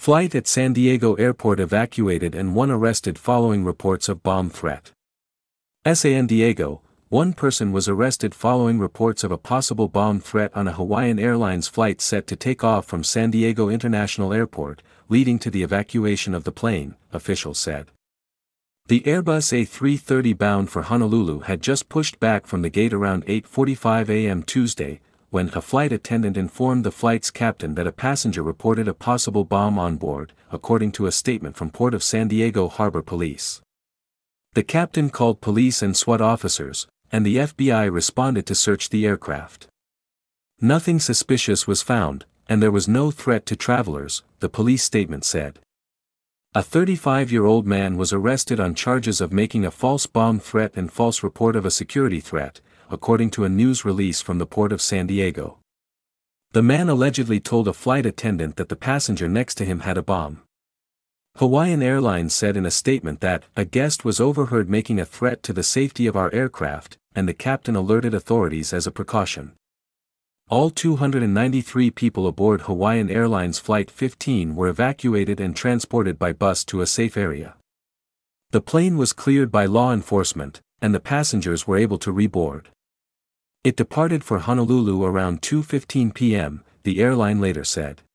Flight at San Diego Airport evacuated and one arrested following reports of bomb threat. San Diego, one person was arrested following reports of a possible bomb threat on a Hawaiian Airlines flight set to take off from San Diego International Airport, leading to the evacuation of the plane, officials said. The Airbus A330 bound for Honolulu had just pushed back from the gate around 8:45 a.m. Tuesday, when a flight attendant informed the flight's captain that a passenger reported a possible bomb on board, according to a statement from Port of San Diego Harbor Police. The captain called police and SWAT officers, and the FBI responded to search the aircraft. Nothing suspicious was found, and there was no threat to travelers, the police statement said. A 35-year-old man was arrested on charges of making a false bomb threat and false report of a security threat, according to a news release from the Port of San Diego. The man allegedly told a flight attendant that the passenger next to him had a bomb. Hawaiian Airlines said in a statement that a guest was overheard making a threat to the safety of our aircraft, and the captain alerted authorities as a precaution. All 293 people aboard Hawaiian Airlines Flight 15 were evacuated and transported by bus to a safe area. The plane was cleared by law enforcement, and the passengers were able to reboard. It departed for Honolulu around 2:15 p.m., the airline later said.